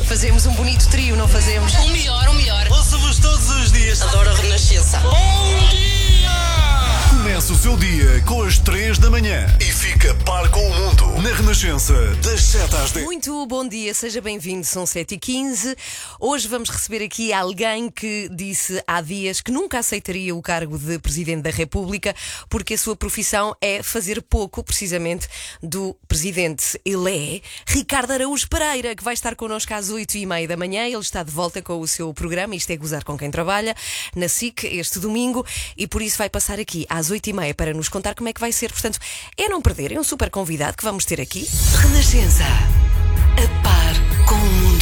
Fazemos um bonito trio, não fazemos? O melhor. Ouço-vos todos os dias. Adoro a Renascença. Bom dia! Começa o seu dia com as 3 da manhã e fica par com o mundo na Renascença, das 7 às 10. Muito bom dia, seja bem-vindo, são 7h15. Hoje vamos receber aqui alguém que disse há dias que nunca aceitaria o cargo de Presidente da República porque a sua profissão é fazer pouco, precisamente, do Presidente. Ele é Ricardo Araújo Pereira, que vai estar connosco às 8h30 da manhã. Ele está de volta com o seu programa, isto é Gozar com Quem Trabalha, na SIC, este domingo, e por isso vai passar aqui às 8h30 para nos contar como é que vai ser. Portanto, é não perder, é um super convidado que vamos ter aqui. Renascença, a par com o mundo.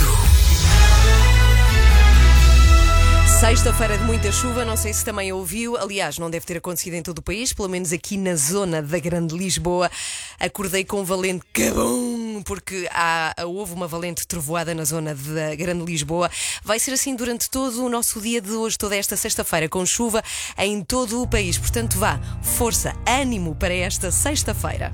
Sexta-feira de muita chuva, não sei se também ouviu, aliás, não deve ter acontecido em todo o país, pelo menos aqui na zona da Grande Lisboa. Acordei com um valente cabum, porque houve uma valente trovoada na zona da Grande Lisboa. Vai ser assim durante todo o nosso dia de hoje, toda esta sexta-feira, com chuva em todo o país. Portanto, vá, força, ânimo para esta sexta-feira.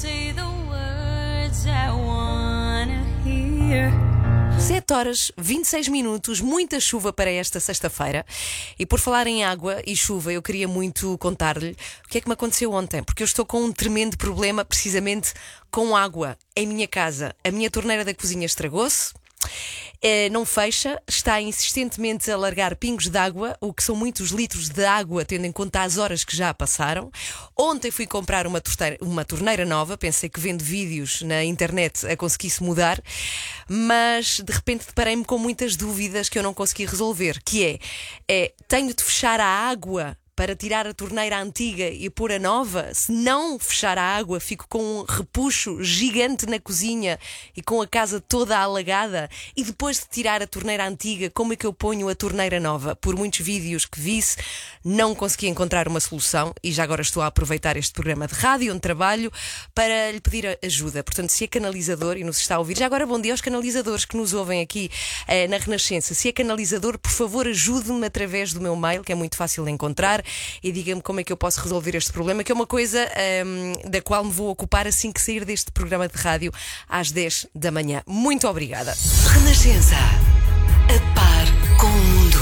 7h26, muita chuva para esta sexta-feira. E por falar em água e chuva, eu queria muito contar-lhe o que é que me aconteceu ontem, porque eu estou com um tremendo problema precisamente com água em minha casa. A minha torneira da cozinha estragou-se. Não fecha, está insistentemente a largar pingos de água, o que são muitos litros de água, tendo em conta as horas que já passaram. Ontem fui comprar uma torneira nova, pensei que vendo vídeos na internet a conseguisse mudar, mas de repente deparei-me com muitas dúvidas que eu não consegui resolver, que tenho de fechar a água para tirar a torneira antiga e pôr a nova? Se não fechar a água, fico com um repuxo gigante na cozinha e com a casa toda alagada. E depois de tirar a torneira antiga, como é que eu ponho a torneira nova? Por muitos vídeos que visse, não consegui encontrar uma solução e já agora estou a aproveitar este programa de rádio onde trabalho para lhe pedir ajuda. Portanto, se é canalizador e nos está a ouvir, já agora bom dia aos canalizadores que nos ouvem aqui na Renascença. Se é canalizador, por favor, ajude-me através do meu mail, que é muito fácil de encontrar, e diga-me como é que eu posso resolver este problema, que é uma coisa da qual me vou ocupar assim que sair deste programa de rádio às 10 da manhã. Muito obrigada. Renascença, a par com o mundo.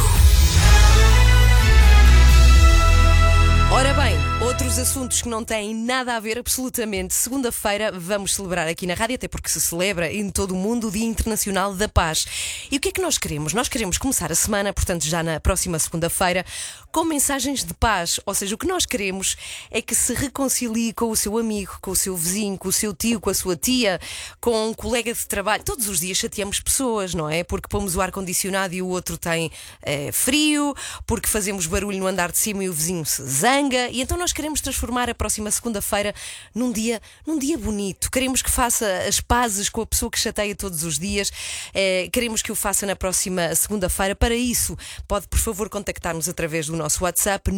Ora bem, outros assuntos que não têm nada a ver absolutamente. Segunda-feira vamos celebrar aqui na rádio, até porque se celebra em todo o mundo o Dia Internacional da Paz. E o que é que nós queremos? Nós queremos começar a semana, portanto já na próxima segunda-feira, com mensagens de paz. Ou seja, o que nós queremos é que se reconcilie com o seu amigo, com o seu vizinho, com o seu tio, com a sua tia, com um colega de trabalho. Todos os dias chateamos pessoas, não é? Porque pomos o ar-condicionado e o outro tem frio, porque fazemos barulho no andar de cima e o vizinho se zanga. E então nós queremos transformar a próxima segunda-feira num dia bonito. Queremos que faça as pazes com a pessoa que chateia todos os dias. Queremos que o faça na próxima segunda-feira. Para isso, pode por favor contactar-nos através do nosso WhatsApp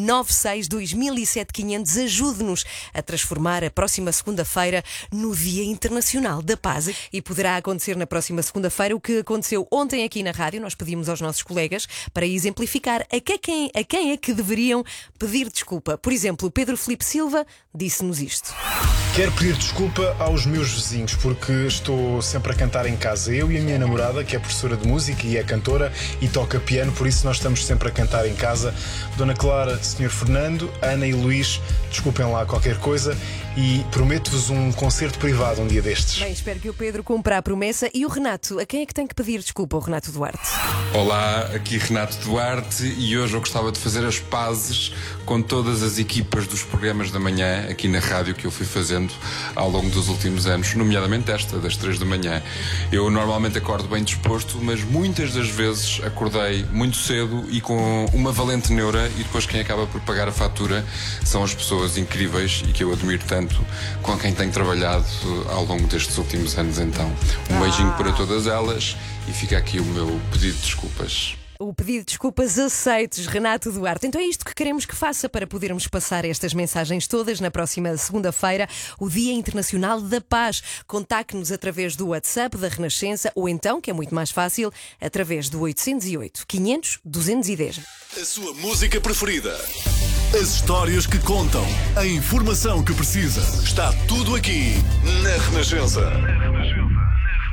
962-107500. Ajude-nos a transformar a próxima segunda-feira no Dia Internacional da Paz. E poderá acontecer na próxima segunda-feira o que aconteceu ontem aqui na rádio. Nós pedimos aos nossos colegas para exemplificar a quem é que deveriam pedir desculpa. Por exemplo, o Pedro Filipe Silva disse-nos isto. Quero pedir desculpa aos meus vizinhos porque estou sempre a cantar em casa. Eu e a minha namorada, que é professora de música e é cantora e toca piano, por isso nós estamos sempre a cantar em casa. Dona Clara, Sr. Fernando, Ana e Luís, desculpem lá qualquer coisa e prometo-vos um concerto privado um dia destes. Bem, espero que o Pedro cumpra a promessa. E o Renato, a quem é que tem que pedir desculpa? O Renato Duarte. Olá, aqui Renato Duarte e hoje eu gostava de fazer as pazes com todas as equipas dos programas da manhã aqui na rádio que eu fui fazendo ao longo dos últimos anos, nomeadamente esta, das 3 da manhã. Eu normalmente acordo bem disposto, mas muitas das vezes acordei muito cedo e com uma valente neura e depois quem acaba por pagar a fatura são as pessoas incríveis e que eu admiro tanto com quem tenho trabalhado ao longo destes últimos anos. Então, um beijinho para todas elas e fica aqui o meu pedido de desculpas. O pedido de desculpas aceites, Renato Duarte. Então é isto que queremos que faça para podermos passar estas mensagens todas na próxima segunda-feira, o Dia Internacional da Paz. Contacte-nos através do WhatsApp da Renascença ou então, que é muito mais fácil, através do 808-500-210. A sua música preferida. As histórias que contam. A informação que precisa. Está tudo aqui na Renascença.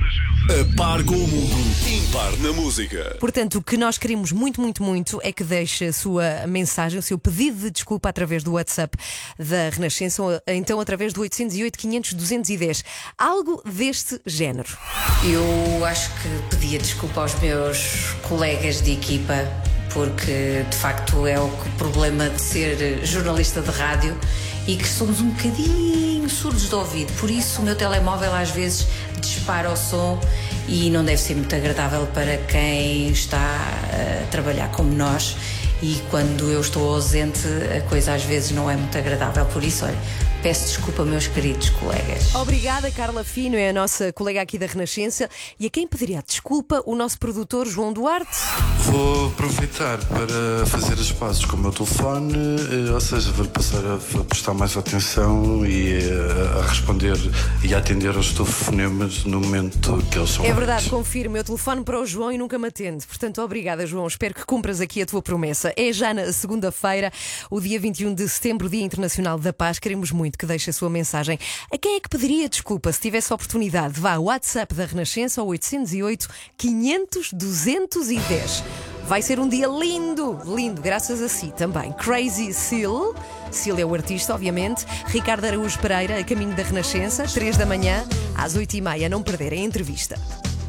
A par com o mundo, impar na música. Portanto, o que nós queremos muito, muito, muito é que deixe a sua mensagem, o seu pedido de desculpa através do WhatsApp da Renascença, ou então através do 808 500 210. Algo deste género. Eu acho que pedia desculpa aos meus colegas de equipa, porque de facto é o problema de ser jornalista de rádio e que somos um bocadinho surdos de ouvido. Por isso o meu telemóvel às vezes dispara o som e não deve ser muito agradável para quem está a trabalhar como nós. E quando eu estou ausente, a coisa às vezes não é muito agradável. Por isso, olha, peço desculpa, meus queridos colegas. Obrigada, Carla Fino, é a nossa colega aqui da Renascença. E a quem pediria desculpa, o nosso produtor João Duarte. Vou aproveitar para fazer as pazes com o meu telefone, ou seja, vou passar a prestar mais atenção e a responder e a atender aos telefonemas no momento que eles são. É verdade, confirmo, eu telefono para o João e nunca me atende. Portanto, obrigada, João. Espero que cumpras aqui a tua promessa. É já na segunda-feira, o dia 21 de setembro, Dia Internacional da Paz. Queremos muito que deixe a sua mensagem. A quem é que pediria desculpa se tivesse a oportunidade? Vá ao WhatsApp da Renascença ao 808 500 210. Vai ser um dia lindo, lindo, graças a si também. Crazy Seal. Seal é o artista, obviamente. Ricardo Araújo Pereira, a caminho da Renascença, 3 da manhã, às 8h30. Não perder a entrevista.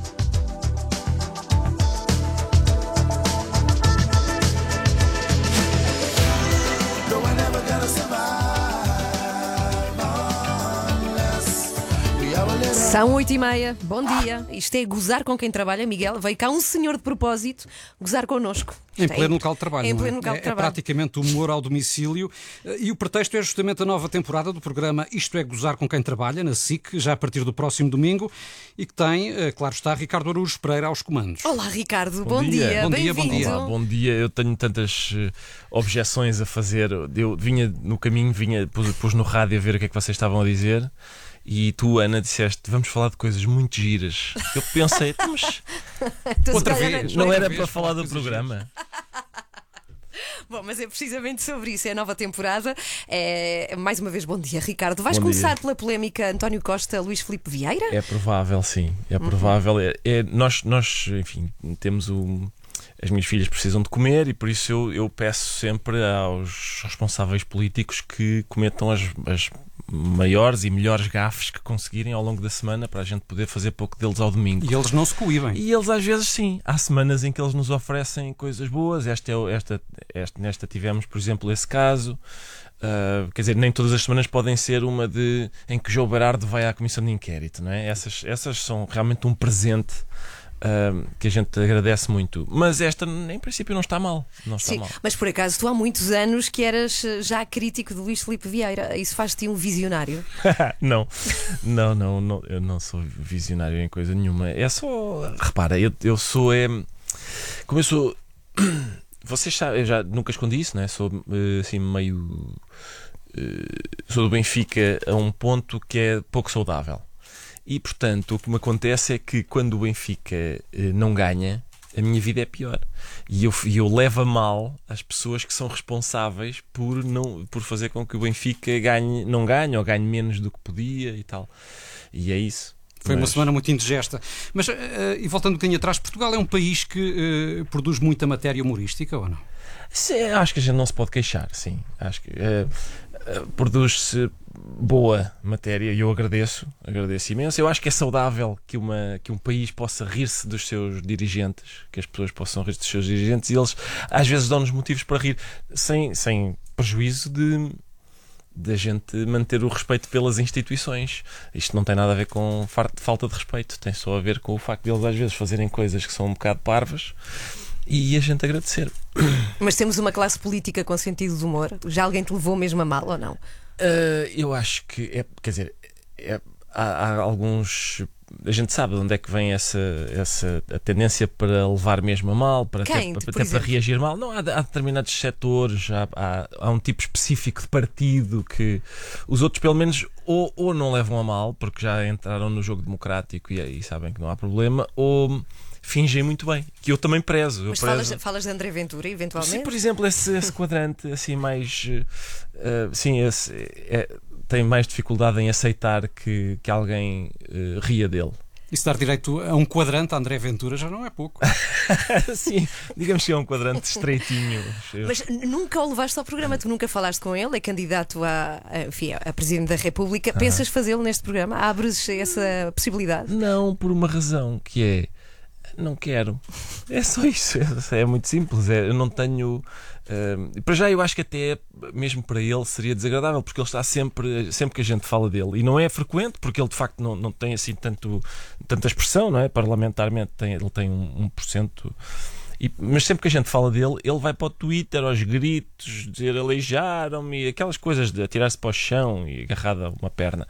São 8h30, bom dia. Isto é gozar com quem trabalha, Miguel. Veio cá um senhor de propósito gozar connosco. Em pleno local de trabalho. Em pleno local de é trabalho. praticamente humor ao domicílio. E o pretexto é justamente a nova temporada do programa Isto é Gozar com Quem Trabalha, na SIC, já a partir do próximo domingo, e que tem, claro está, Ricardo Araújo Pereira aos comandos. Olá, Ricardo, bom dia. Bom dia, Bem-vindo. bom dia. Olá, bom dia. Eu tenho tantas objeções a fazer. Eu vinha no caminho, pus no rádio a ver o que é que vocês estavam a dizer. E tu, Ana, disseste, vamos falar de coisas muito giras. Eu pensei, mas Outra vez. não era vez, para falar do coisas programa. Bom, mas é precisamente sobre isso. É a nova temporada. Mais uma vez, bom dia, Ricardo. Vais Bom começar dia. pela polémica António Costa, Luís Filipe Vieira? É provável, sim. É provável. Nós, enfim, temos as minhas filhas precisam de comer e por isso eu peço sempre aos responsáveis políticos que cometam as maiores e melhores gafes que conseguirem ao longo da semana para a gente poder fazer pouco deles ao domingo. E eles não se coíbem. E eles às vezes sim, há semanas em que eles nos oferecem coisas boas. Nesta tivemos, por exemplo, esse caso. Quer dizer, nem todas as semanas podem ser uma em que João Berardo vai à comissão de inquérito, não é? Essas são realmente um presente que a gente agradece muito. Mas esta, em princípio, não está mal. Não está Sim, mal. mas por acaso tu há muitos anos que eras já crítico de Luís Filipe Vieira. Isso faz-te um visionário? Não, eu não sou visionário em coisa nenhuma. É só, repara, eu sou como eu sou. Vocês sabem, eu já nunca escondi isso, não é? Sou assim meio. Sou do Benfica a um ponto que é pouco saudável. E portanto o que me acontece é que quando o Benfica não ganha, a minha vida é pior. E eu levo a mal as pessoas que são responsáveis por fazer com que o Benfica não ganhe ou ganhe menos do que podia e tal. E é isso. Foi uma semana muito indigesta. Mas, e voltando um bocadinho atrás, Portugal é um país que produz muita matéria humorística, ou não? Sim, acho que a gente não se pode queixar, sim. Acho que produz-se boa matéria e eu agradeço imenso. Eu acho que é saudável que um país possa rir-se dos seus dirigentes, que as pessoas possam rir-se dos seus dirigentes, e eles às vezes dão-nos motivos para rir, sem prejuízo de a gente manter o respeito pelas instituições. Isto não tem nada a ver com falta de respeito, tem só a ver com o facto de eles às vezes fazerem coisas que são um bocado parvas e a gente agradecer. Mas temos uma classe política com sentido de humor. Já alguém te levou mesmo a mal ou não? Eu acho que há alguns. A gente sabe de onde é que vem a tendência para levar mesmo a mal, para para reagir mal. Não, há determinados setores, há um tipo específico de partido que os outros, pelo menos, ou não levam a mal, porque já entraram no jogo democrático e sabem que não há problema, ou fingem muito bem, que eu também prezo. Mas falas de André Ventura, eventualmente? Sim, por exemplo, esse quadrante assim mais. Tem mais dificuldade em aceitar que alguém ria dele. E se dar direito a um quadrante a André Ventura já não é pouco. Sim, digamos que é um quadrante estreitinho. Mas nunca o levaste ao programa, tu nunca falaste com ele, é candidato a Presidente da República. Pensas fazê-lo neste programa? Abres essa possibilidade? Não, por uma razão, que é: não quero. É só isso. É muito simples. Eu não tenho. Para já, eu acho que até mesmo para ele seria desagradável, porque ele está sempre que a gente fala dele, e não é frequente, porque ele de facto não tem assim tanta expressão, não é? Parlamentarmente ele tem 1%. Mas sempre que a gente fala dele, ele vai para o Twitter aos gritos, dizer aleijaram-me, aquelas coisas de atirar-se para o chão e agarrado a uma perna.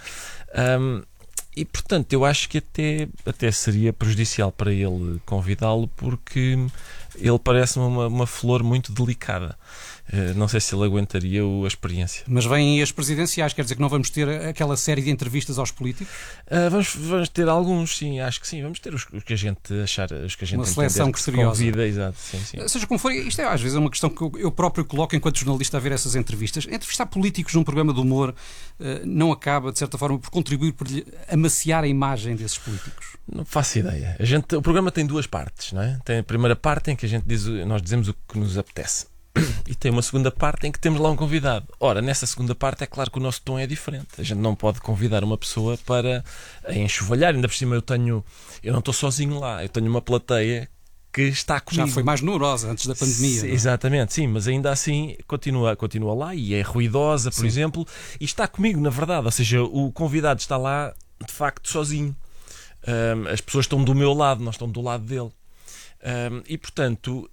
E portanto eu acho que até seria prejudicial para ele convidá-lo, porque ele parece-me uma flor muito delicada. Não sei se ele aguentaria a experiência. Mas vêm aí as presidenciais, quer dizer que não vamos ter aquela série de entrevistas aos políticos? Vamos ter alguns, sim, acho que sim. Vamos ter os que a gente achar, os que a gente uma seleção que se convida. Exato, sim. Seja como for, isto às vezes é uma questão que eu próprio coloco enquanto jornalista a ver essas entrevistas. Entrevistar políticos num programa de humor não acaba, de certa forma, por contribuir para amaciar a imagem desses políticos? Não faço ideia. O programa tem duas partes, não é? Tem a primeira parte em que nós dizemos o que nos apetece. E tem uma segunda parte em que temos lá um convidado. Ora, nessa segunda parte é claro que o nosso tom é diferente. A gente não pode convidar uma pessoa para enxovalhar. Ainda por cima eu não estou sozinho lá. Eu tenho uma plateia que está comigo. Já foi mais numerosa antes da pandemia. Exatamente, sim, mas ainda assim continua lá e é ruidosa, por exemplo, e está comigo, na verdade. Ou seja, o convidado está lá de facto sozinho. As pessoas estão do meu lado, nós estamos do lado dele. E portanto,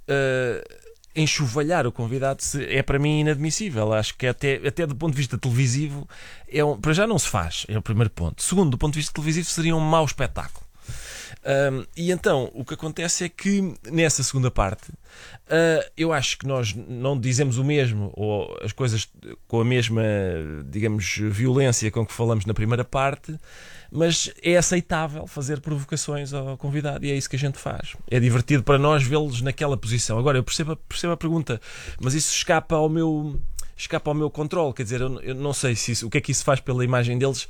enxovalhar o convidado é para mim inadmissível. Acho que até do ponto de vista televisivo para já não se faz, é o primeiro ponto. Segundo, do ponto de vista televisivo seria um mau espetáculo. E então o que acontece é que nessa segunda parte eu acho que nós não dizemos o mesmo, ou as coisas com a mesma, digamos, violência com que falamos na primeira parte, mas é aceitável fazer provocações ao convidado, e é isso que a gente faz. É divertido para nós vê-los naquela posição. Agora, eu percebo a pergunta, mas isso escapa ao meu controle. Quer dizer, eu não sei o que é que isso faz pela imagem deles.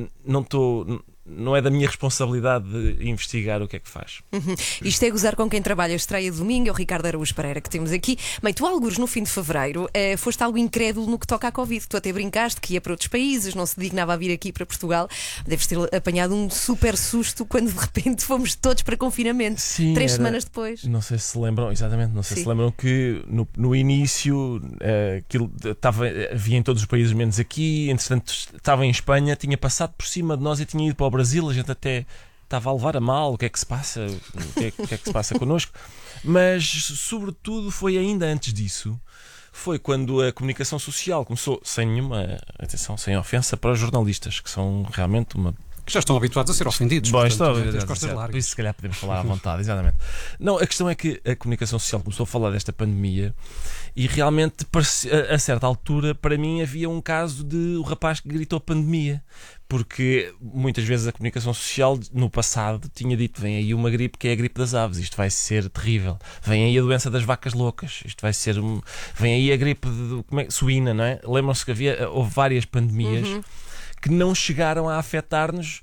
Não é da minha responsabilidade de investigar o que é que faz. Isto é Gozar com Quem Trabalha. Estreia de domingo, é o Ricardo Araújo Pereira que temos aqui. Bem, tu, algures no fim de fevereiro, foste algo incrédulo no que toca à Covid. Tu até brincaste que ia para outros países, não se dignava a vir aqui para Portugal. Deves ter apanhado um super susto quando de repente fomos todos para confinamento. Sim, 3 semanas depois. Não sei se lembram, exatamente, se lembram que no início aquilo havia em todos os países menos aqui. Entretanto, estava em Espanha, tinha passado por cima de nós e tinha ido para o Brasil. A gente até estava a levar a mal o que é que se passa, o que é que se passa connosco. Mas sobretudo foi ainda antes disso, foi quando a comunicação social começou, sem nenhuma atenção, sem ofensa para os jornalistas, que são realmente que já estão habituados a ser ofendidos. Bom, por isso se calhar podemos falar à vontade. Exatamente. Não, a questão é que a comunicação social começou a falar desta pandemia e realmente a certa altura para mim havia um caso de o rapaz que gritou pandemia, porque muitas vezes a comunicação social no passado tinha dito: vem aí uma gripe que é a gripe das aves, isto vai ser terrível, vem aí a doença das vacas loucas, isto vai ser vem aí a gripe suína, não é? Lembram-se que houve várias pandemias que não chegaram a afetar-nos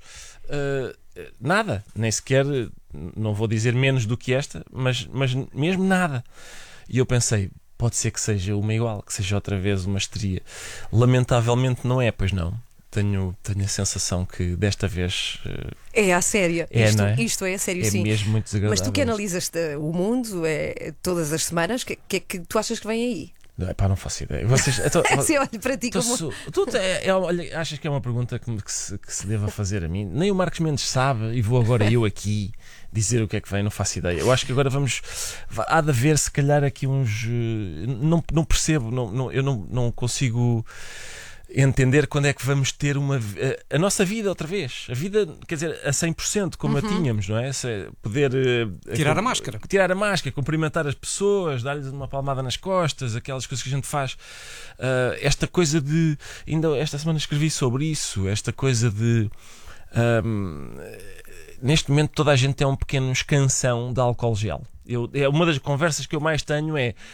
nada, nem sequer, não vou dizer menos do que esta, mas mesmo nada. E eu pensei, pode ser que seja uma igual, que seja outra vez uma histeria. Lamentavelmente não é, pois não. Tenho a sensação que desta vez é a sério. Isto é a sério, sim. É mesmo muito desagradável. Mas tu que analisas o mundo todas as semanas, o que é que tu achas que vem aí? Não faço ideia. Se eu olho para ti como... achas que é uma pergunta que se deva fazer a mim? Nem o Marcos Mendes sabe e vou agora eu aqui dizer o que é que vem, não faço ideia. Eu acho que agora há de haver se calhar aqui uns... Não percebo, eu não consigo entender quando é que vamos ter a nossa vida outra vez. A vida, quer dizer, a 100%, como a tínhamos, não é? Poder tirar a máscara. Tirar a máscara, cumprimentar as pessoas, dar-lhes uma palmada nas costas, aquelas coisas que a gente faz. Esta coisa de... Ainda esta semana escrevi sobre isso. Esta coisa de... neste momento toda a gente é um pequeno escansão de álcool gel. É uma das conversas que eu mais tenho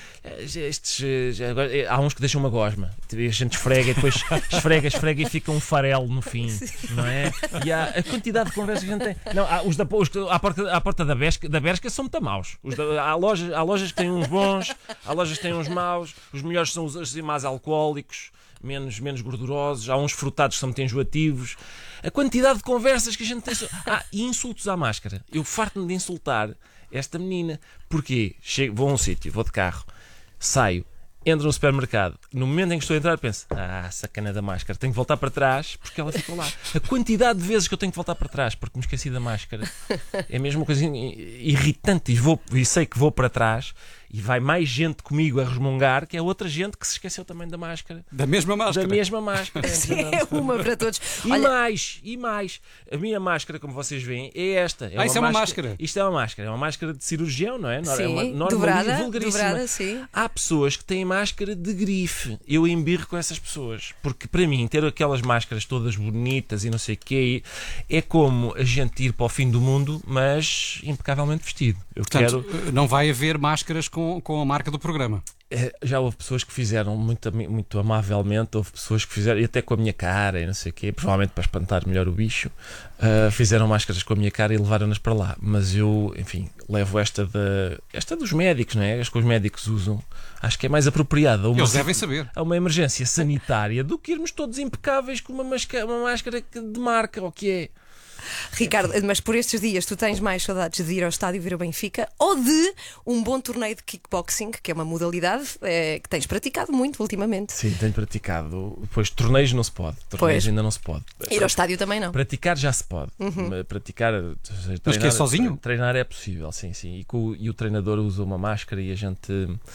há uns que deixam uma gosma. A gente esfrega e depois esfrega e fica um farelo no fim, não é? E há a quantidade de conversas que a gente tem. Não, à porta da Bershka são muito maus. Há lojas que têm uns bons, há lojas que têm uns maus. Os melhores são os mais alcoólicos, menos gordurosos. Há uns frutados que são muito enjoativos. A quantidade de conversas que a gente tem. E insultos à máscara. Eu farto-me de insultar esta menina. Porquê? Vou a um sítio, vou de carro, saio, entro no supermercado. No momento em que estou a entrar, penso: sacana da máscara, tenho que voltar para trás porque ela ficou lá. A quantidade de vezes que eu tenho que voltar para trás porque me esqueci da máscara é mesmo uma coisa irritante. E sei que vou para trás e vai mais gente comigo a resmungar, que é outra gente que se esqueceu também da máscara. Da mesma máscara. Sim, é uma para todos. E mais. A minha máscara, como vocês veem, é esta. Isso é uma máscara. Isto é uma máscara. É uma máscara de cirurgião, não é? Sim, dobrada, sim. Há pessoas que têm máscara de grife. Eu embirro com essas pessoas. Porque para mim, ter aquelas máscaras todas bonitas e não sei o quê, é como a gente ir para o fim do mundo, mas impecavelmente vestido. Portanto, não vai haver máscaras com a marca do programa. Já houve pessoas que fizeram muito amavelmente, houve pessoas que fizeram, e até com a minha cara e não sei o quê, provavelmente para espantar melhor o bicho, fizeram máscaras com a minha cara e levaram-nas para lá. Mas eu, enfim, levo esta dos médicos, não é? As que os médicos usam. Acho que é mais apropriada. Eles devem saber. A uma emergência sanitária do que irmos todos impecáveis com uma máscara de marca, ou que é. Ricardo, mas por estes dias tu tens mais saudades de ir ao estádio ver o Benfica ou de um bom torneio de kickboxing, que é uma modalidade que tens praticado muito ultimamente? Sim, tenho praticado. Pois torneios não se pode. Torneios ainda não se pode. Ir ao estádio também não. Praticar já se pode. Praticar. Mas que é sozinho? Treinar é possível, sim. E o treinador usa uma máscara e a gente.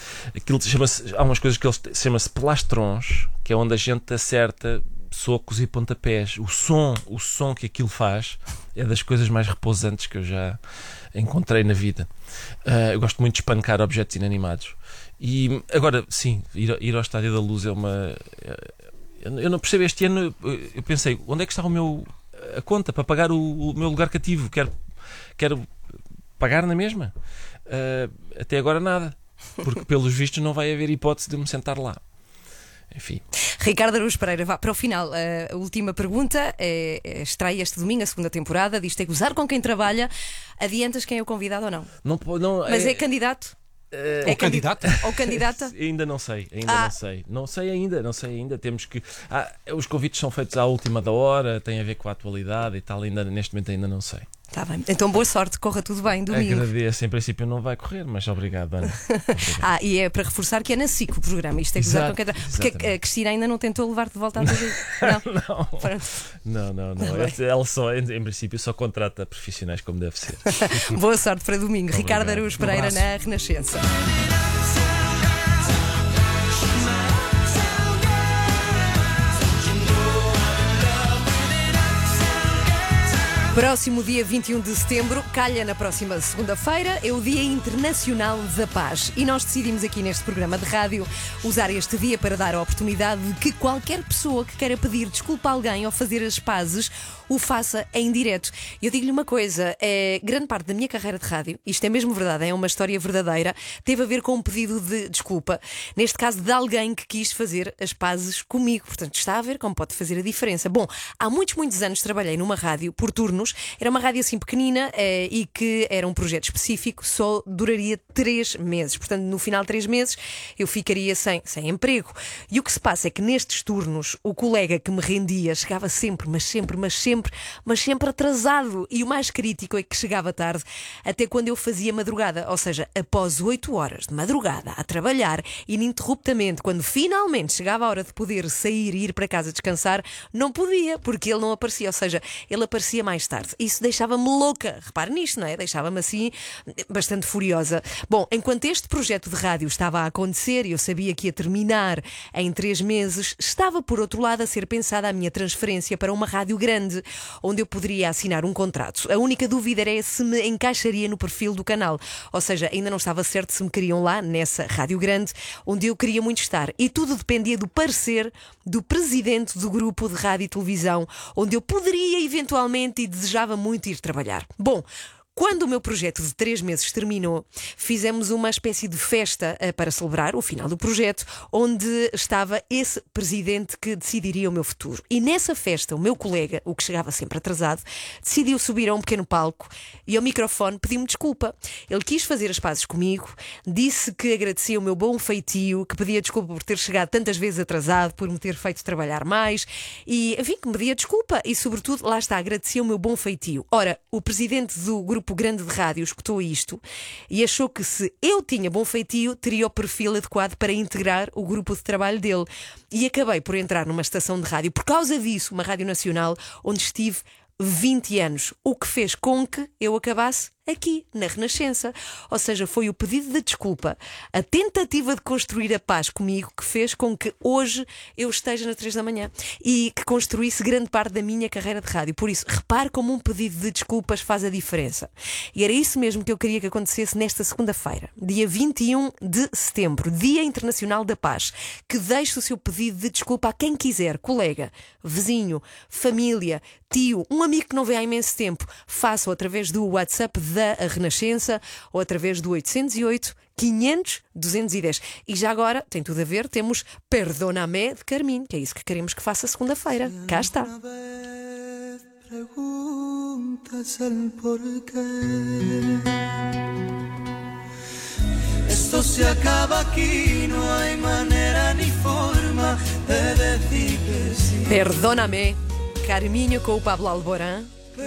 Há umas coisas que ele chama-se plastrons, que é onde a gente acerta socos e pontapés. O som que aquilo faz é das coisas mais repousantes que eu já encontrei na vida. Eu gosto muito de espancar objetos inanimados. E agora, sim, ir ao Estádio da Luz é uma. Eu não percebo. Este ano eu pensei: onde é que está a conta para pagar o meu lugar cativo? Quero pagar na mesma. Até agora nada, porque pelos vistos não vai haver hipótese de me sentar lá. Enfim. Ricardo Araújo Pereira, vá para o final. A última pergunta estreia este domingo a segunda temporada. Disto é gozar com quem trabalha. Adiantas quem é o convidado ou não? Não. Mas é candidato? Ou candidata? Ou candidata? Ainda não sei. Não sei ainda. Temos que. Os convites são feitos à última da hora, tem a ver com a atualidade e tal. Neste momento ainda não sei. Está bem. Então boa sorte, corra tudo bem domingo. Agradeço, em princípio não vai correr, mas obrigado, Ana. E é para reforçar que é na SIC o programa. Isto é gozar com quem trabalha. Porque a Cristina ainda não tentou levar de volta a TV. Não. Ela só, em princípio, só contrata profissionais como deve ser. Boa sorte para domingo. Ricardo Araújo Pereira na Renascença. Próximo dia 21 de setembro, calha na próxima segunda-feira, é o Dia Internacional da Paz. E nós decidimos aqui neste programa de rádio usar este dia para dar a oportunidade de que qualquer pessoa que queira pedir desculpa a alguém ou fazer as pazes o faça em direto. Eu digo-lhe uma coisa, grande parte da minha carreira de rádio, isto é mesmo verdade, é uma história verdadeira, teve a ver com um pedido de desculpa, neste caso de alguém que quis fazer as pazes comigo. Portanto, está a ver como pode fazer a diferença. Bom, há muitos anos trabalhei numa rádio por turnos, era uma rádio assim pequenina e que era um projeto específico, só duraria 3 meses. Portanto, no final de 3 meses eu ficaria sem emprego. E o que se passa é que nestes turnos o colega que me rendia chegava sempre atrasado. E o mais crítico é que chegava tarde, até quando eu fazia madrugada, ou seja, após 8 horas de madrugada a trabalhar ininterruptamente, quando finalmente chegava a hora de poder sair e ir para casa descansar, não podia, porque ele não aparecia, ou seja, ele aparecia mais tarde. Isso deixava-me louca, repare nisto, não é? Deixava-me assim bastante furiosa. Bom, enquanto este projeto de rádio estava a acontecer e eu sabia que ia terminar em 3 meses, estava por outro lado a ser pensada a minha transferência para uma rádio grande, onde eu poderia assinar um contrato. A única dúvida era se me encaixaria no perfil do canal, ou seja, ainda não estava certo se me queriam lá nessa rádio grande, onde eu queria muito estar. E tudo dependia do parecer do presidente do grupo de rádio e televisão, onde eu poderia eventualmente e desejava muito ir trabalhar. Bom, Quando o meu projeto de 3 meses terminou, fizemos uma espécie de festa para celebrar o final do projeto, onde estava esse presidente que decidiria o meu futuro. E nessa festa, o meu colega, o que chegava sempre atrasado, decidiu subir a um pequeno palco e ao microfone pediu-me desculpa. Ele quis fazer as pazes comigo, disse que agradecia o meu bom feitio, que pedia desculpa por ter chegado tantas vezes atrasado, por me ter feito trabalhar mais e, enfim, que me pedia desculpa e, sobretudo, lá está, agradecia o meu bom feitio. Ora, o presidente do grupo grande de rádio escutou isto e achou que se eu tinha bom feitio, teria o perfil adequado para integrar o grupo de trabalho dele. E acabei por entrar numa estação de rádio, por causa disso, uma rádio nacional, onde estive 20 anos, o que fez com que eu acabasse aqui, na Renascença. Ou seja, foi o pedido de desculpa, a tentativa de construir a paz comigo, que fez com que hoje eu esteja nas 3 da manhã e que construísse grande parte da minha carreira de rádio. Por isso, repare como um pedido de desculpas faz a diferença. E era isso mesmo que eu queria que acontecesse nesta segunda-feira, dia 21 de setembro, Dia Internacional da Paz. Que deixe o seu pedido de desculpa a quem quiser, colega, vizinho, família, tio, um amigo que não vê há imenso tempo. Faça-o através do WhatsApp da Renascença ou através do 808 500 210. E já agora, tem tudo a ver, temos Perdóname de Carminho, que é isso que queremos que faça segunda-feira. Cá está. Esto se acaba aquí, no hay manera ni forma de decir que sí. Perdóname, Carminho com o Pablo Alborán.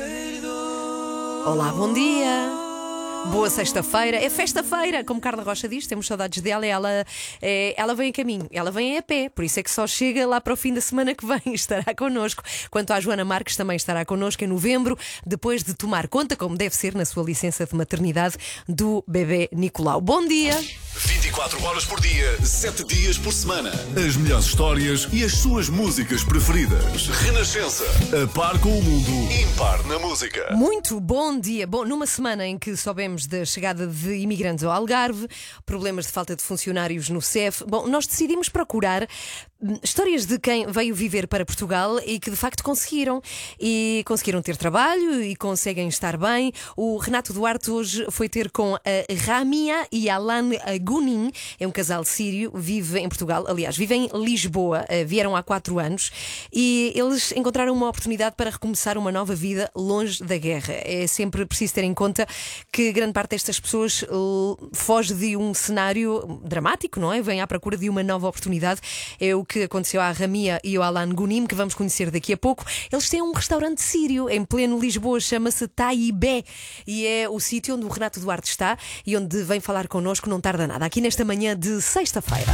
Olá, bom dia. Boa sexta-feira. É festa-feira, como Carla Rocha diz, temos saudades dela. Ela vem a caminho, ela vem a pé, por isso é que só chega lá para o fim da semana que vem. Estará connosco. Quanto à Joana Marques, também estará connosco em novembro, depois de tomar conta, como deve ser, na sua licença de maternidade, do bebê Nicolau. Bom dia. 24 horas por dia, 7 dias por semana. As melhores histórias e as suas músicas preferidas. Renascença. A par com o mundo, impar na música. Muito bom dia. Bom, numa semana em que soubemos da chegada de imigrantes ao Algarve, problemas de falta de funcionários no CEF, bom, nós decidimos procurar histórias de quem veio viver para Portugal e que de facto conseguiram. E conseguiram ter trabalho e conseguem estar bem. O Renato Duarte hoje foi ter com a Ramia e Alan Gunin. É um casal sírio, vive em Portugal, aliás, vive em Lisboa. Vieram há 4 anos e eles encontraram uma oportunidade para recomeçar uma nova vida longe da guerra. É sempre preciso ter em conta que grande parte destas pessoas foge de um cenário dramático, não é? Vem à procura de uma nova oportunidade. É o que aconteceu à Ramia e ao Alan Gunim, que vamos conhecer daqui a pouco. Eles têm um restaurante sírio em pleno Lisboa, chama-se Taibé, e é o sítio onde o Renato Duarte está e onde vem falar connosco, não tarda nada, aqui nesta manhã de sexta-feira.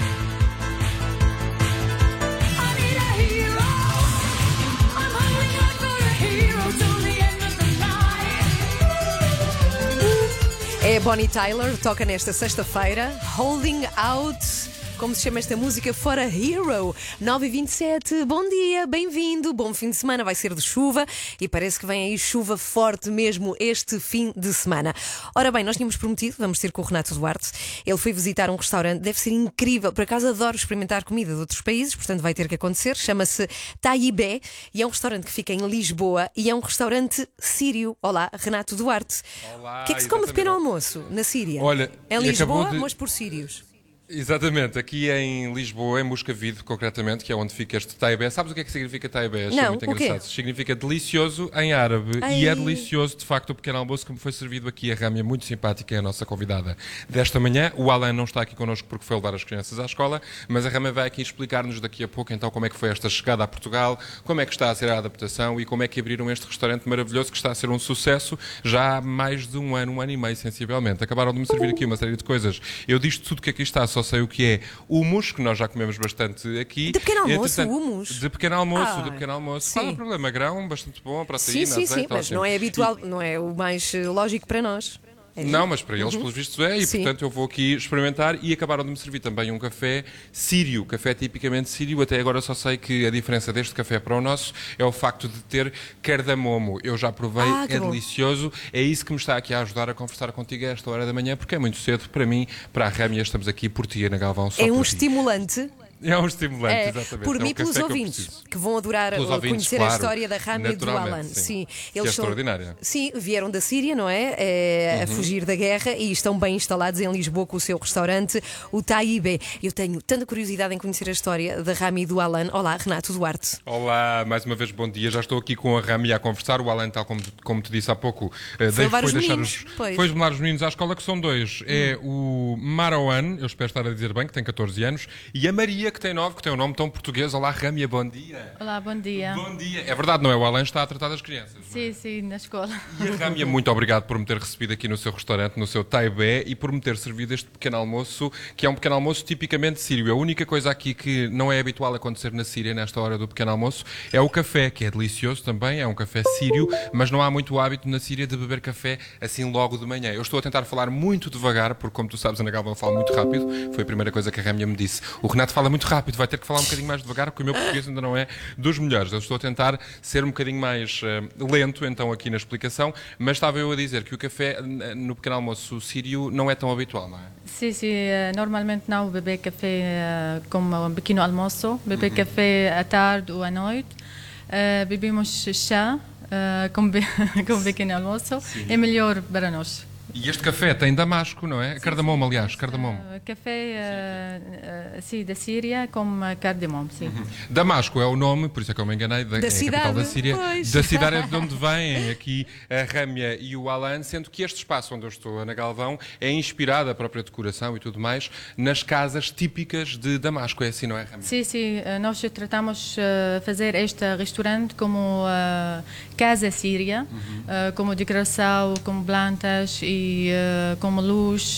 É Bonnie Tyler, toca nesta sexta-feira, Holding Out. Como se chama esta música? For a Hero. 9h27, bom dia, bem-vindo, bom fim de semana. Vai ser de chuva e parece que vem aí chuva forte mesmo este fim de semana. Ora bem, nós tínhamos prometido, vamos ter com o Renato Duarte. Ele foi visitar um restaurante, deve ser incrível. Por acaso adoro experimentar comida de outros países, portanto vai ter que acontecer. Chama-se Taibé e é um restaurante que fica em Lisboa e é um restaurante sírio. Olá, Renato Duarte. Olá, o que é que se come de pequeno almoço na Síria? Olha, em Lisboa, mas por sírios. Exatamente, aqui em Lisboa, em Moscavide, concretamente, que é onde fica este Taibé. Sabes o que é que significa Taibé? Achei muito engraçado. Significa delicioso em árabe. Ai. E é delicioso, de facto, o pequeno almoço que me foi servido aqui. A Râmia, muito simpática, é a nossa convidada desta manhã. O Alan não está aqui connosco porque foi levar as crianças à escola, mas a Râmia vai aqui explicar-nos daqui a pouco então como é que foi esta chegada a Portugal, como é que está a ser a adaptação e como é que abriram este restaurante maravilhoso que está a ser um sucesso já há mais de um ano e meio, sensivelmente. Acabaram de me servir aqui uma série de coisas. Eu disto tudo que aqui está, só sei o que é hummus, que nós já comemos bastante aqui. De pequeno almoço, hummus? De pequeno almoço, de pequeno almoço. Qual é o problema? Grão, bastante bom, proteína, sim, azeite, mas não é habitual, não é o mais lógico para nós. Não, mas para eles, pelos vistos, é. E, portanto, eu vou aqui experimentar. E acabaram de me servir também um café sírio. Café tipicamente sírio. Até agora só sei que a diferença deste café para o nosso é o facto de ter cardamomo. Eu já provei, é delicioso. É isso que me está aqui a ajudar a conversar contigo a esta hora da manhã, porque é muito cedo para mim, para a Râmia. Estamos aqui por ti, Ana Galvão. Só é um por ti. estimulante. É um estimulante, exatamente. Por é mim, um pelos café ouvintes, que vão adorar conhecer a história da Rami e do Alan. Sim. Eles são extraordinária. Sim, vieram da Síria, não é? A fugir da guerra e estão bem instalados em Lisboa com o seu restaurante, o Taíbe. Eu tenho tanta curiosidade em conhecer a história da Rami e do Alan. Olá, Renato Duarte. Olá, mais uma vez bom dia. Já estou aqui com a Rami a conversar. O Alan, tal como te disse há pouco, foi levar os meninos à escola, que são dois. É o Marwan, eu espero estar a dizer bem, que tem 14 anos, e a Maria, que tem 9, que tem um nome tão português. Olá, Rami, bom dia. Olá, bom dia. Bom dia. É verdade, não é? O Alan está a tratar das crianças. Sim, sim, na escola. E a Rami, muito obrigado por me ter recebido aqui no seu restaurante, no seu Taibé, e por me ter servido este pequeno almoço, que é um pequeno almoço tipicamente sírio. A única coisa aqui que não é habitual acontecer na Síria, nesta hora do pequeno almoço, é o café, que é delicioso também, é um café sírio, mas não há muito hábito na Síria de beber café assim logo de manhã. Eu estou a tentar falar muito devagar, porque como tu sabes, Ana Galvão fala muito rápido, foi a primeira coisa que a Rami me disse. O Renato fala muito rápido, vai ter que falar um bocadinho mais devagar, porque o meu português ainda não é dos melhores. Eu estou a tentar ser um bocadinho mais lento, então, aqui na explicação, mas estava eu a dizer que o café no pequeno almoço sírio não é tão habitual, não é? Sim, sim, normalmente não beber café como um pequeno almoço, beber café à tarde ou à noite, bebemos chá com pequeno almoço, é melhor para nós. E este café tem damasco, não é? Cardamomo, aliás, cardamomo. Café, sim, da Síria com cardamomo, sim. Damasco é o nome, por isso é que eu me enganei, da capital da Síria. Pois. Da cidade é de onde vêm aqui a Râmia e o Alan, sendo que este espaço onde eu estou, Ana Galvão, é inspirado, a própria decoração e tudo mais, nas casas típicas de Damasco. É assim, não é, Râmia? Sim, sim, nós tratamos fazer este restaurante como casa síria, como decoração, como plantas e como luz.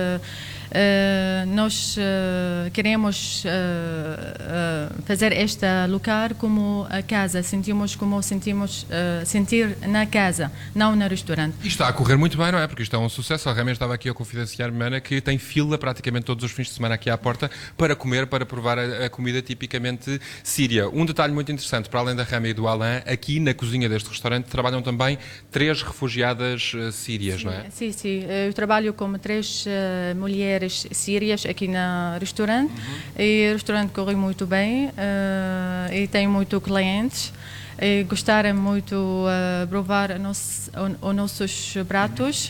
Nós queremos fazer este lugar como a casa, sentimos como sentir na casa, não no restaurante. E está a correr muito bem, não é? Porque isto é um sucesso. A Râmia estava aqui a confidenciar-me, Ana, que tem fila praticamente todos os fins de semana aqui à porta para comer, para provar a comida tipicamente síria. Um detalhe muito interessante, para além da Râmia e do Alan, aqui na cozinha deste restaurante trabalham também 3 refugiadas sírias, sim, não é? Sim, sim. Eu trabalho com 3 mulheres sírias aqui no restaurante e o restaurante corre muito bem e tem muito clientes e gostaram muito de provar os nossos pratos.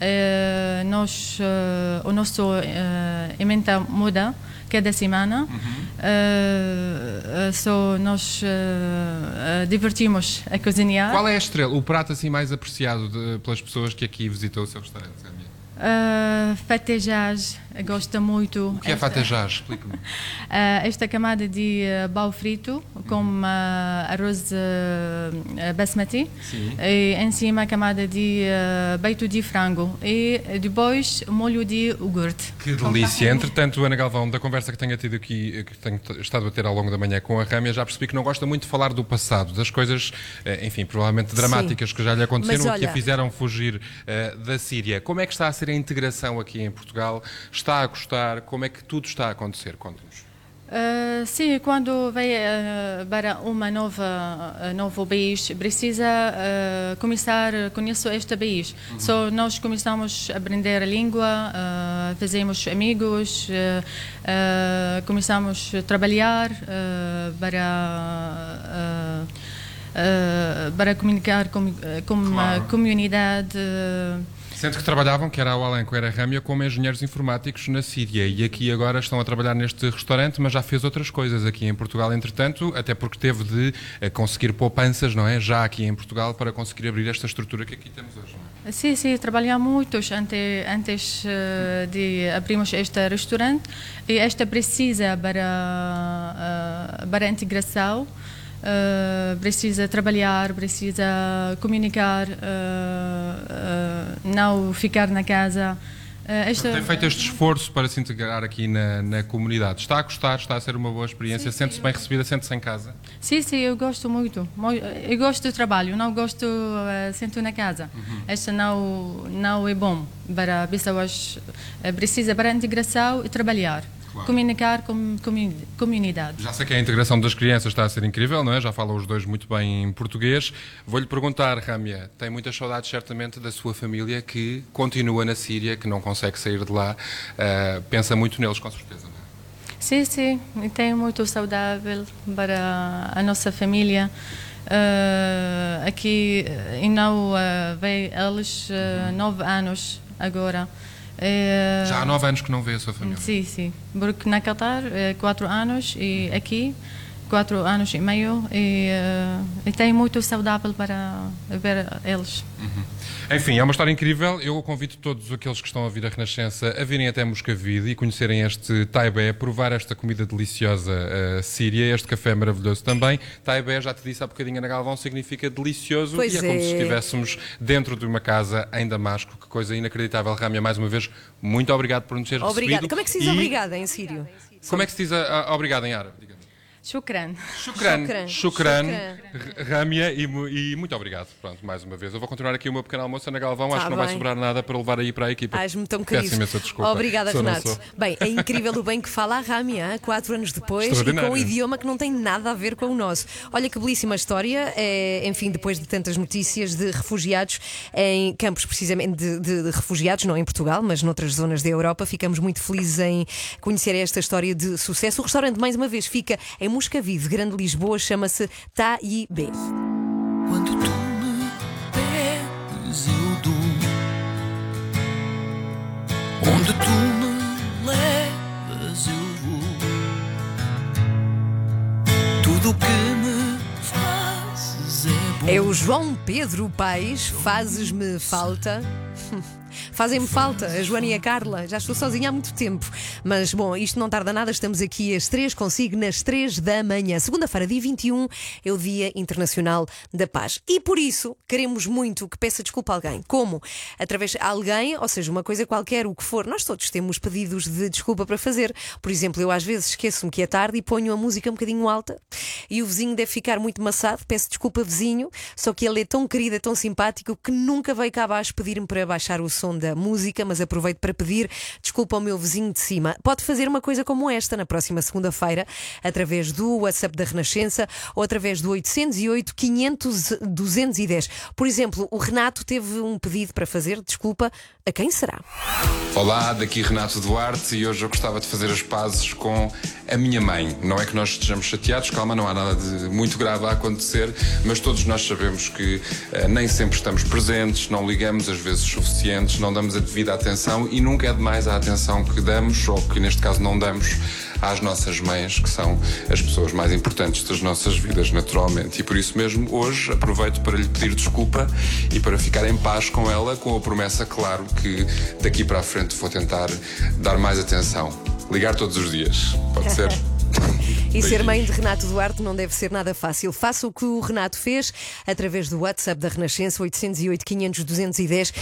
O nosso emenda muda cada semana. Nós divertimos a cozinhar. Qual é a estrela, o prato assim mais apreciado pelas pessoas que aqui visitam o seu restaurante, Râmia? Fatejage, gosto muito. O que é fatejage? Explica-me. Esta camada de pão frito com arroz basmati. Sim. E em cima a camada de peito de frango e depois molho de iogurte. Que delícia. Entretanto, Ana Galvão, da conversa que tenho tido aqui, que tenho estado a ter ao longo da manhã com a Râmia, já percebi que não gosta muito de falar do passado, das coisas, enfim, provavelmente dramáticas que já lhe aconteceram, Mas, que a fizeram fugir da Síria. Como é que está a ser a integração aqui em Portugal? Está a gostar? Como é que tudo está a acontecer? Conte-nos. Sim, quando vai para novo país, precisa começar a conhecer este país. Nós começamos a aprender a língua, fazemos amigos, começamos a trabalhar para comunicar com a comunidade. Sendo que trabalhavam, quer a Alan, quer a Râmia, como engenheiros informáticos na Síria e aqui agora estão a trabalhar neste restaurante, mas já fez outras coisas aqui em Portugal, entretanto, até porque teve de conseguir poupanças, não é? Já aqui em Portugal, para conseguir abrir esta estrutura que aqui temos hoje, não é? Sim, sim, trabalhamos muito antes de abrirmos este restaurante e esta precisa para a integração. Precisa trabalhar, precisa comunicar, não ficar na casa. Tem feito este esforço para se integrar aqui na comunidade. Está a gostar? Está a ser uma boa experiência? Sente-se bem recebida? Sente-se em casa? Sim, sim, eu gosto muito. Eu gosto do trabalho, não gosto de sentar na casa. Isto não é bom para pessoas. Precisa para a integração e trabalhar. Claro. Comunicar com a comunidade. Já sei que a integração das crianças está a ser incrível, não é? Já falam os dois muito bem em português. Vou-lhe perguntar, Râmia, tem muitas saudades certamente da sua família que continua na Síria, que não consegue sair de lá. Pensa muito neles, com certeza, não é? Sim, sim, e tem muito saudável para a nossa família. Aqui não veio eles 9 anos agora. Já há 9 anos que não vê a sua família? Sim, sim, porque na Qatar 4 anos e aqui 4 anos e meio e tem muito saudável para ver eles. Enfim, é uma história incrível. Eu convido todos aqueles que estão a ouvir a Renascença a virem até Moscavide e conhecerem este taibé, provar esta comida deliciosa síria, este café maravilhoso também. Taibé, já te disse há bocadinho, Ana Galvão, significa delicioso. Pois e é como se estivéssemos dentro de uma casa em Damasco. Que coisa inacreditável. Râmia, mais uma vez, muito obrigado por nos ter recebido. Como é que se diz obrigada em sírio? Como é que se diz obrigado em árabe? Shukran. Shukran, Râmia, e muito obrigado. Pronto, mais uma vez. Eu vou continuar aqui o meu pequeno almoço, Ana Galvão. Acho que não vai sobrar nada para levar aí para a equipa. Ai-me tão querido. Peço imensa desculpa. Obrigada, Renato. Bem, é incrível o bem que fala a Râmia, 4 anos depois, e com um idioma que não tem nada a ver com o nosso. Olha que belíssima história. Enfim, depois de tantas notícias de refugiados em campos, precisamente de refugiados, não em Portugal, mas noutras zonas da Europa, ficamos muito felizes em conhecer esta história de sucesso. O restaurante, mais uma vez, fica em Moscavide, Grande Lisboa, chama-se Taibé. Quando tu me pedes, eu dou. Onde tu me levas, eu vou. Tudo o que me fazes é bom. É o João Pedro Paes, Fazes-me Falta. Fazem-me falta, a Joana e a Carla. Já estou sozinha há muito tempo. Mas, bom, isto não tarda nada. Estamos aqui às 3, consigo nas 3 da manhã. Segunda-feira, dia 21, é o Dia Internacional da Paz. E por isso, queremos muito que peça desculpa a alguém. Como? Através de alguém, ou seja, uma coisa qualquer, o que for. Nós todos temos pedidos de desculpa para fazer. Por exemplo, eu às vezes esqueço-me que é tarde e ponho a música um bocadinho alta e o vizinho deve ficar muito maçado. Peço desculpa, vizinho. Só que ele é tão querido, é tão simpático que nunca veio cá abaixo pedir-me para baixar o som da música, mas aproveito para pedir desculpa ao meu vizinho de cima. Pode fazer uma coisa como esta na próxima segunda-feira, através do WhatsApp da Renascença ou através do 808 500 210. Por exemplo, o Renato teve um pedido para fazer desculpa. A quem será? Olá, daqui Renato Duarte e hoje eu gostava de fazer as pazes com a minha mãe. Não é que nós estejamos chateados, calma, não há nada de muito grave a acontecer, mas todos nós sabemos que nem sempre estamos presentes, não ligamos às vezes suficientes, não damos a devida atenção e nunca é demais a atenção que damos, ou que neste caso não damos, às nossas mães, que são as pessoas mais importantes das nossas vidas, naturalmente. E por isso mesmo, hoje, aproveito para lhe pedir desculpa e para ficar em paz com ela, com a promessa, claro, que daqui para a frente vou tentar dar mais atenção. Ligar todos os dias. Pode ser? E ser mãe de Renato Duarte não deve ser nada fácil. Faça o que o Renato fez através do WhatsApp da Renascença, 808 500 210.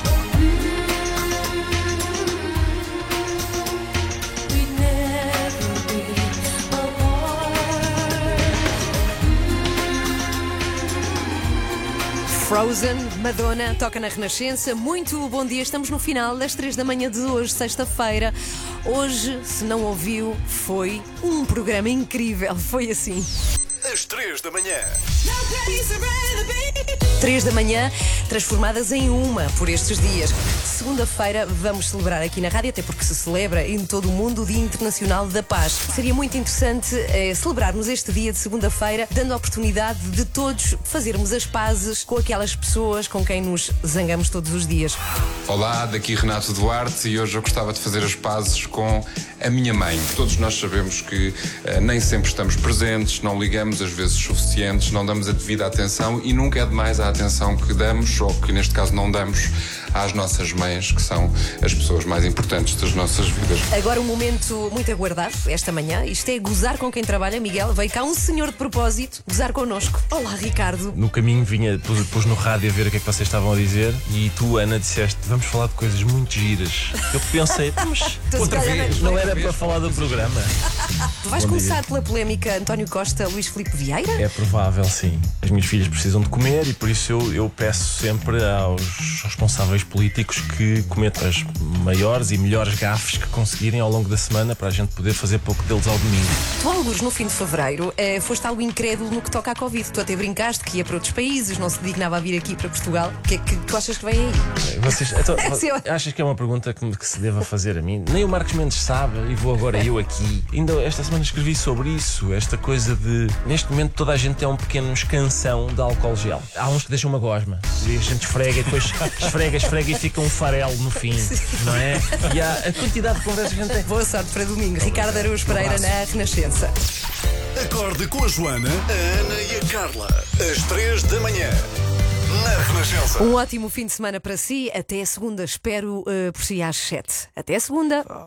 Frozen, Madonna, toca na Renascença. Muito bom dia, estamos no final das 3 da manhã de hoje, sexta-feira. Hoje, se não ouviu, foi um programa incrível, foi assim. Às 3 da manhã. 3 da manhã, transformadas em uma por estes dias. Segunda-feira vamos celebrar aqui na rádio, até porque se celebra em todo o mundo o Dia Internacional da Paz. Seria muito interessante celebrarmos este dia de segunda-feira, dando a oportunidade de todos fazermos as pazes com aquelas pessoas com quem nos zangamos todos os dias. Olá, daqui Renato Duarte e hoje eu gostava de fazer as pazes com a minha mãe. Todos nós sabemos que nem sempre estamos presentes, não ligamos às vezes suficientes, não damos a devida atenção e nunca é demais a atenção que damos, ou que neste caso não damos, às nossas mães, que são as pessoas mais importantes das nossas vidas. Agora um momento muito aguardado, esta manhã, isto é gozar com quem trabalha. Miguel, veio cá um senhor de propósito gozar connosco. Olá, Ricardo. No caminho vinha, pus no rádio a ver o que é que vocês estavam a dizer e tu, Ana, disseste, vamos falar de coisas muito giras. Eu pensei, mas outra vez, não era para falar do programa. Tu vais começar pela polémica António Costa, Luís Filipe Vieira? É provável, sim. As minhas filhas precisam de comer e por isso eu peço sempre aos responsáveis políticos que que cometam as maiores e melhores gafes que conseguirem ao longo da semana para a gente poder fazer pouco deles ao domingo. Tu, algures no fim de fevereiro, foste algo incrédulo no que toca à Covid. Tu até brincaste que ia para outros países, não se dignava a vir aqui para Portugal. O que é que tu achas que vem aí? Achas que é uma pergunta que se deva fazer a mim? Nem o Marcos Mendes sabe e vou agora eu aqui. Ainda esta semana escrevi sobre isso, esta coisa de, neste momento toda a gente é um pequeno escansão de álcool gel. Há uns que deixam uma gosma e a gente esfrega e depois esfrega e fica um farelo no fim, não é? E há a quantidade de conversas que a gente tem. Boa sorte para domingo. Ricardo Araújo Pereira na Renascença. Acorde com a Joana, a Ana e a Carla, às 3 da manhã, na Renascença. Um ótimo fim de semana para si. Até segunda. Espero por si às 7. Até segunda.